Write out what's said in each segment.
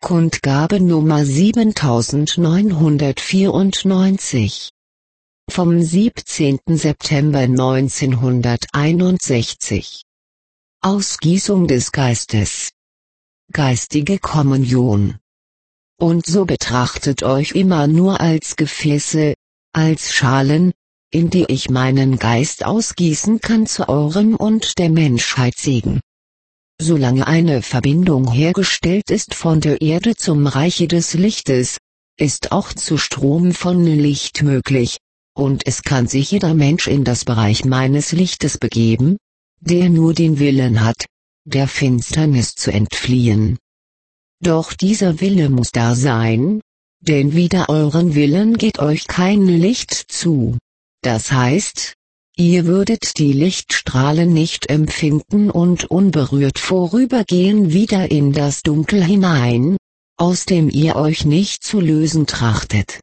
Kundgabe Nummer 7994. Vom 17. September 1961. Ausgießung des Geistes. Geistige Kommunion. Und so betrachtet euch immer nur als Gefäße, als Schalen, in die ich meinen Geist ausgießen kann zu eurem und der Menschheit Segen. Solange eine Verbindung hergestellt ist von der Erde zum Reiche des Lichtes, ist auch zu Strom von Licht möglich, und es kann sich jeder Mensch in das Bereich meines Lichtes begeben, der nur den Willen hat, der Finsternis zu entfliehen. Doch dieser Wille muss da sein, denn wider euren Willen geht euch kein Licht zu. Das heißt, ihr würdet die Lichtstrahlen nicht empfinden und unberührt vorübergehen wieder in das Dunkel hinein, aus dem ihr euch nicht zu lösen trachtet.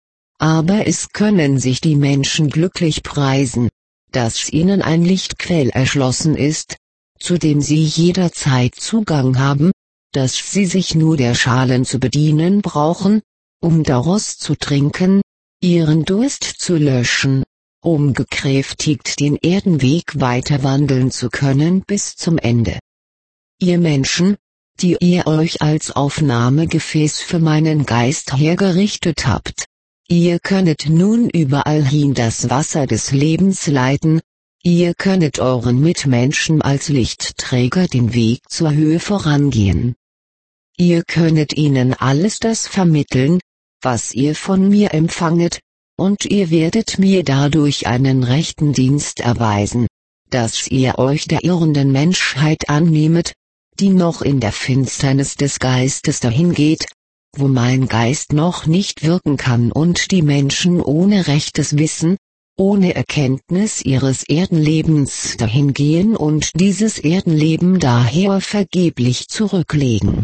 Aber es können sich die Menschen glücklich preisen, dass ihnen ein Lichtquell erschlossen ist, zu dem sie jederzeit Zugang haben, dass sie sich nur der Schalen zu bedienen brauchen, um daraus zu trinken, ihren Durst zu löschen, um gekräftigt den Erdenweg weiter wandeln zu können bis zum Ende. Ihr Menschen, die ihr euch als Aufnahmegefäß für meinen Geist hergerichtet habt, ihr könnet nun überall hin das Wasser des Lebens leiten, ihr könnet euren Mitmenschen als Lichtträger den Weg zur Höhe vorangehen. Ihr könnet ihnen alles das vermitteln, was ihr von mir empfanget, und ihr werdet mir dadurch einen rechten Dienst erweisen, dass ihr euch der irrenden Menschheit annehmet, die noch in der Finsternis des Geistes dahingeht, wo mein Geist noch nicht wirken kann und die Menschen ohne rechtes Wissen, ohne Erkenntnis ihres Erdenlebens dahingehen und dieses Erdenleben daher vergeblich zurücklegen.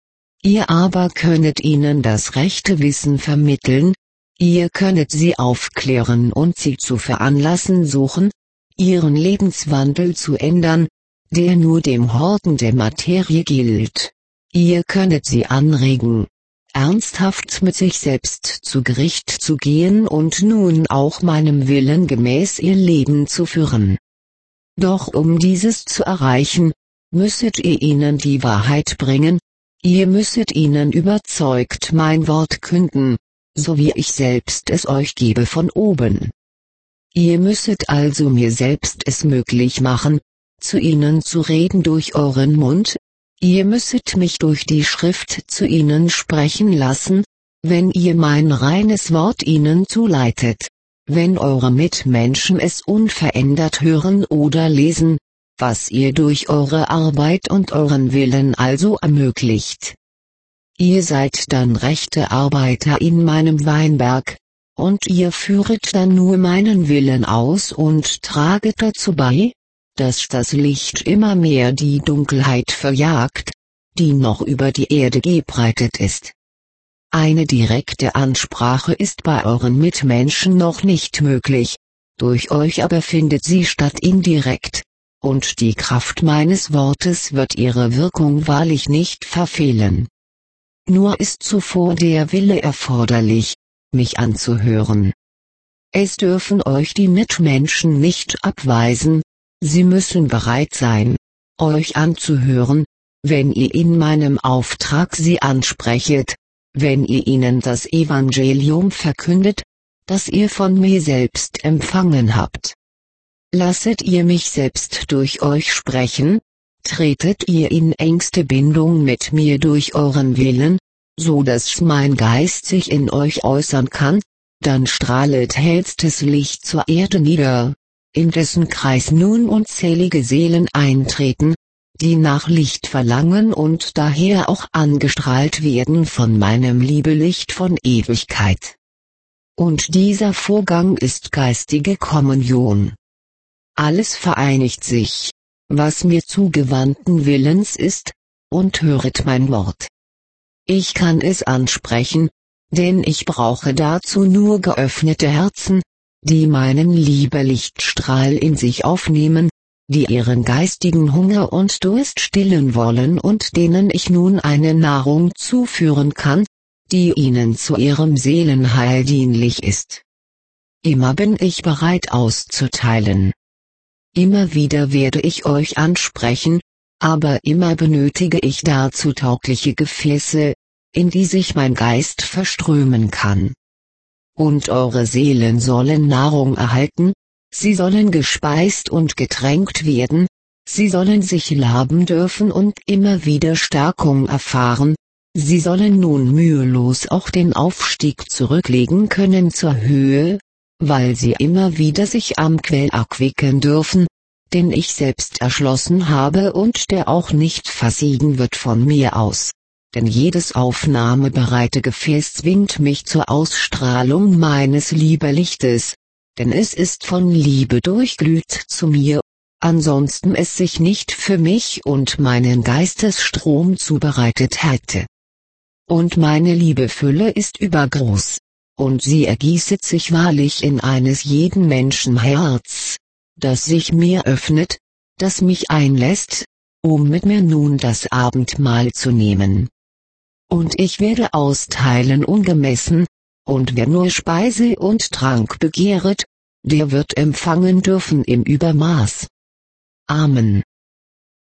Ihr aber könnet ihnen das rechte Wissen vermitteln, ihr könnet sie aufklären und sie zu veranlassen suchen, ihren Lebenswandel zu ändern, der nur dem Horten der Materie gilt. Ihr könnet sie anregen, ernsthaft mit sich selbst zu Gericht zu gehen und nun auch meinem Willen gemäß ihr Leben zu führen. Doch um dieses zu erreichen, müsset ihr ihnen die Wahrheit bringen, ihr müsset ihnen überzeugt mein Wort künden, so wie ich selbst es euch gebe von oben. Ihr müsset also mir selbst es möglich machen, zu ihnen zu reden durch euren Mund, ihr müsset mich durch die Schrift zu ihnen sprechen lassen, wenn ihr mein reines Wort ihnen zuleitet, wenn eure Mitmenschen es unverändert hören oder lesen, was ihr durch eure Arbeit und euren Willen also ermöglicht. Ihr seid dann rechte Arbeiter in meinem Weinberg, und ihr führet dann nur meinen Willen aus und traget dazu bei, dass das Licht immer mehr die Dunkelheit verjagt, die noch über die Erde gebreitet ist. Eine direkte Ansprache ist bei euren Mitmenschen noch nicht möglich, durch euch aber findet sie statt indirekt, und die Kraft meines Wortes wird ihre Wirkung wahrlich nicht verfehlen. Nur ist zuvor der Wille erforderlich, mich anzuhören. Es dürfen euch die Mitmenschen nicht abweisen, sie müssen bereit sein, euch anzuhören, wenn ihr in meinem Auftrag sie ansprechet, wenn ihr ihnen das Evangelium verkündet, das ihr von mir selbst empfangen habt. Lasset ihr mich selbst durch euch sprechen, tretet ihr in engste Bindung mit mir durch euren Willen, so dass mein Geist sich in euch äußern kann, dann strahlet hellstes Licht zur Erde nieder, in dessen Kreis nun unzählige Seelen eintreten, die nach Licht verlangen und daher auch angestrahlt werden von meinem Liebelicht von Ewigkeit. Und dieser Vorgang ist geistige Kommunion. Alles vereinigt sich, was mir zugewandten Willens ist, und höret mein Wort. Ich kann es ansprechen, denn ich brauche dazu nur geöffnete Herzen, die meinen Liebelichtstrahl in sich aufnehmen, die ihren geistigen Hunger und Durst stillen wollen und denen ich nun eine Nahrung zuführen kann, die ihnen zu ihrem Seelenheil dienlich ist. Immer bin ich bereit auszuteilen. Immer wieder werde ich euch ansprechen, aber immer benötige ich dazu taugliche Gefäße, in die sich mein Geist verströmen kann. Und eure Seelen sollen Nahrung erhalten, sie sollen gespeist und getränkt werden, sie sollen sich laben dürfen und immer wieder Stärkung erfahren, sie sollen nun mühelos auch den Aufstieg zurücklegen können zur Höhe, weil sie immer wieder sich am Quell erquicken dürfen, den ich selbst erschlossen habe und der auch nicht versiegen wird von mir aus. Denn jedes aufnahmebereite Gefäß zwingt mich zur Ausstrahlung meines Liebelichtes, denn es ist von Liebe durchglüht zu mir, ansonsten es sich nicht für mich und meinen Geistesstrom zubereitet hätte. Und meine Liebefülle ist übergroß, und sie ergießet sich wahrlich in eines jeden Menschen Herz, das sich mir öffnet, das mich einlässt, um mit mir nun das Abendmahl zu nehmen. Und ich werde austeilen ungemessen, und wer nur Speise und Trank begehret, der wird empfangen dürfen im Übermaß. Amen.